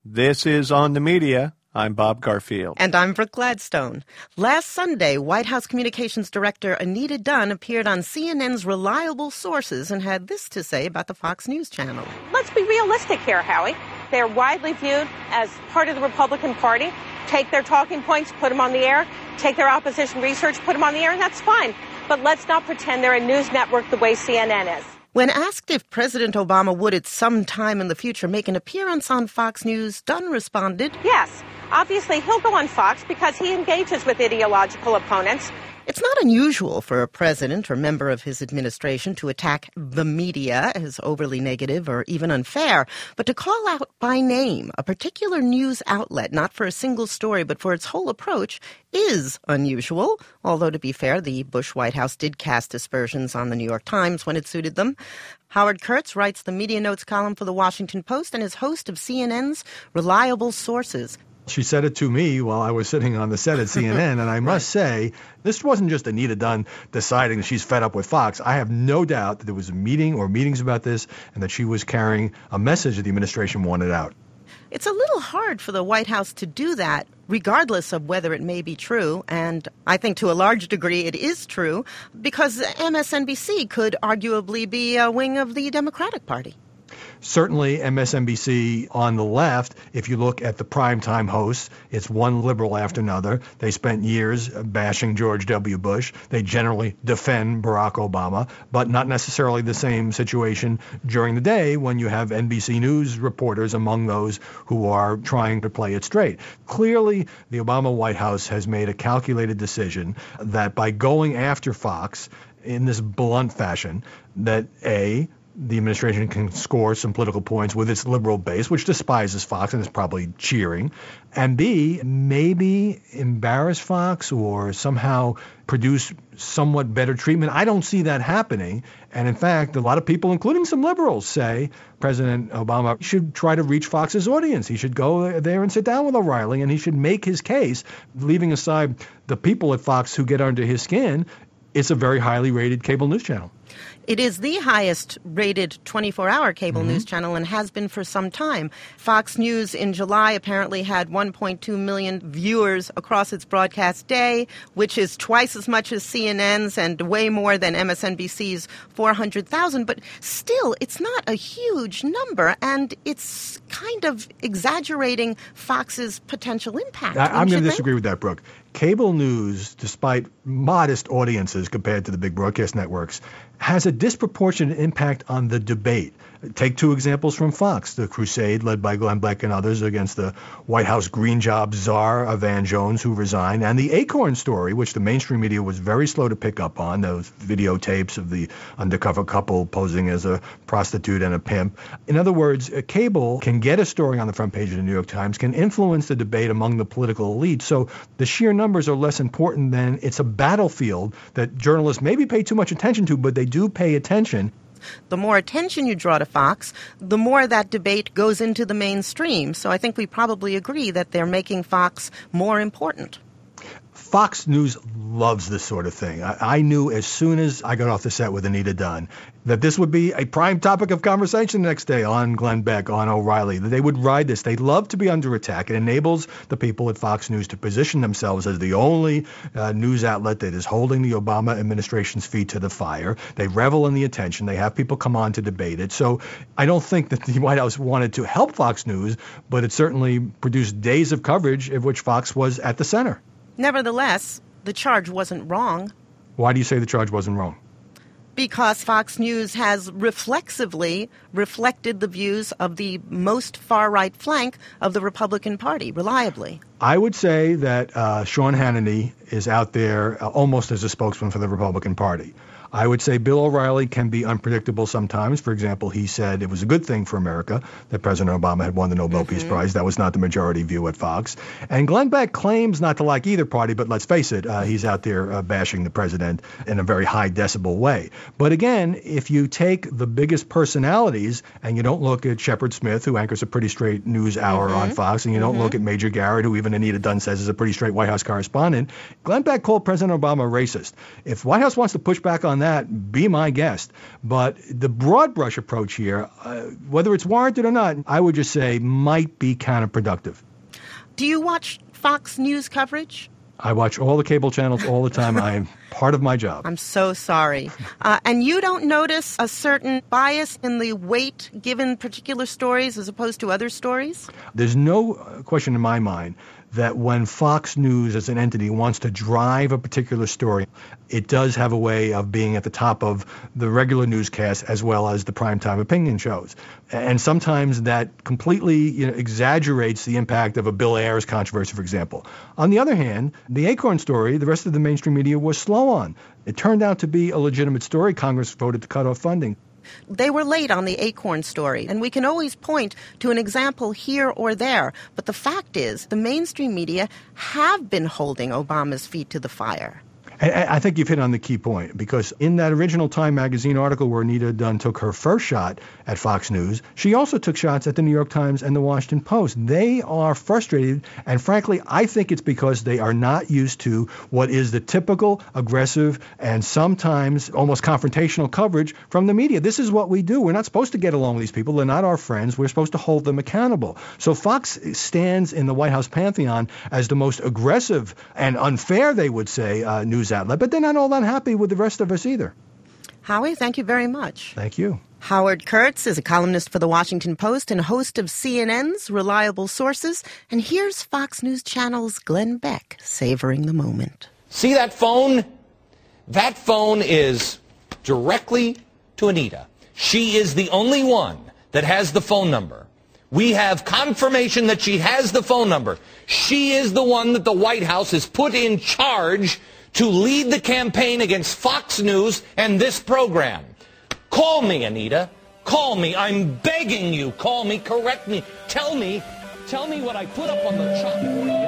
This is On the Media. I'm Bob Garfield. And I'm Brooke Gladstone. Last Sunday, White House Communications Director Anita Dunn appeared on CNN's Reliable Sources and had this to say about the Fox News channel. Let's be realistic here, Howie. They're widely viewed as part of the Republican Party. Take their talking points, put them on the air. Take their opposition research, put them on the air, and that's fine. But let's not pretend they're a news network the way CNN is. When asked if President Obama would at some time in the future make an appearance on Fox News, Dunn responded, Yes, obviously he'll go on Fox because he engages with ideological opponents. It's not unusual for a president or member of his administration to attack the media as overly negative or even unfair, but to call out by name a particular news outlet, not for a single story but for its whole approach, is unusual. Although, to be fair, the Bush White House did cast aspersions on the New York Times when it suited them. Howard Kurtz writes the Media Notes column for The Washington Post and is host of CNN's Reliable Sources. She said it to me while I was sitting on the set at CNN, and I must say, this wasn't just Anita Dunn deciding that she's fed up with Fox. I have no doubt that there was a meeting or meetings about this and that she was carrying a message that the administration wanted out. It's a little hard for the White House to do that, regardless of whether it may be true, and I think to a large degree it is true, because MSNBC could arguably be a wing of the Democratic Party. Certainly, MSNBC on the left, if you look at the primetime hosts, it's one liberal after another. They spent years bashing George W. Bush. They generally defend Barack Obama, but not necessarily the same situation during the day when you have NBC News reporters among those who are trying to play it straight. Clearly, the Obama White House has made a calculated decision that by going after Fox in this blunt fashion, that the administration can score some political points with its liberal base, which despises Fox and is probably cheering, and B, maybe embarrass Fox or somehow produce somewhat better treatment. I don't see that happening. And in fact, a lot of people, including some liberals, say President Obama should try to reach Fox's audience. He should go there and sit down with O'Reilly, and he should make his case, leaving aside the people at Fox who get under his skin. It's a very highly rated cable news channel. It is the highest-rated 24-hour cable news channel and has been for some time. Fox News in July apparently had 1.2 million viewers across its broadcast day, which is twice as much as CNN's and way more than MSNBC's 400,000. But still, it's not a huge number, and it's kind of exaggerating Fox's potential impact. I'm going to disagree with that, Brooke. Cable news, despite modest audiences compared to the big broadcast networks, has a disproportionate impact on the debate. Take two examples from Fox, the crusade led by Glenn Beck and others against the White House green job czar, Van Jones, who resigned, and the Acorn story, which the mainstream media was very slow to pick up on, those videotapes of the undercover couple posing as a prostitute and a pimp. In other words, cable can get a story on the front page of the New York Times, can influence the debate among the political elite. So the sheer numbers are less important than it's a battlefield that journalists maybe pay too much attention to, but they do pay attention. The more attention you draw to Fox, the more that debate goes into the mainstream. So I think we probably agree that they're making Fox more important. Fox News loves this sort of thing. I knew as soon as I got off the set with Anita Dunn that this would be a prime topic of conversation the next day on Glenn Beck, on O'Reilly. They would ride this. They love to be under attack. It enables the people at Fox News to position themselves as the only news outlet that is holding the Obama administration's feet to the fire. They revel in the attention. They have people come on to debate it. So I don't think that the White House wanted to help Fox News, but it certainly produced days of coverage of which Fox was at the center. Nevertheless, the charge wasn't wrong. Why do you say the charge wasn't wrong? Because Fox News has reflexively reflected the views of the most far-right flank of the Republican Party, reliably. I would say that Sean Hannity is out there almost as a spokesman for the Republican Party. I would say Bill O'Reilly can be unpredictable sometimes. For example, he said it was a good thing for America that President Obama had won the Nobel Peace Prize. That was not the majority view at Fox. And Glenn Beck claims not to like either party, but let's face it, he's out there bashing the president in a very high decibel way. But again, if you take the biggest personalities and you don't look at Shepard Smith, who anchors a pretty straight news hour on Fox, and you don't look at Major Garrett, who even Anita Dunn says is a pretty straight White House correspondent, Glenn Beck called President Obama racist. If White House wants to push back on on that, be my guest. But the broad brush approach here, whether it's warranted or not, I would just say might be counterproductive. Do you watch Fox News coverage? I watch all the cable channels all the time. I am part of my job. I'm so sorry. And you don't notice a certain bias in the weight given particular stories as opposed to other stories? There's no question in my mind that when Fox News as an entity wants to drive a particular story, it does have a way of being at the top of the regular newscast as well as the primetime opinion shows. And sometimes that completely exaggerates the impact of a Bill Ayers controversy, for example. On the other hand, the Acorn story, the rest of the mainstream media was slow on. It turned out to be a legitimate story. Congress voted to cut off funding. They were late on the Acorn story, and we can always point to an example here or there. But the fact is, the mainstream media have been holding Obama's feet to the fire. I think you've hit on the key point, because in that original Time magazine article where Anita Dunn took her first shot at Fox News, she also took shots at the New York Times and the Washington Post. They are frustrated, and frankly, I think it's because they are not used to what is the typical aggressive and sometimes almost confrontational coverage from the media. This is what we do. We're not supposed to get along with these people. They're not our friends. We're supposed to hold them accountable. So Fox stands in the White House pantheon as the most aggressive and unfair, they would say, news outlet, but they're not all that happy with the rest of us either. Howie, thank you very much. Thank you. Howard Kurtz is a columnist for The Washington Post and host of CNN's Reliable Sources. And here's Fox News Channel's Glenn Beck savoring the moment. See that phone? That phone is directly to Anita. She is the only one that has the phone number. We have confirmation that she has the phone number. She is the one that the White House has put in charge to lead the campaign against Fox News and this program. Call me, Anita. Call me. I'm begging you. Call me. Correct me. Tell me what I put up on the chalkboard.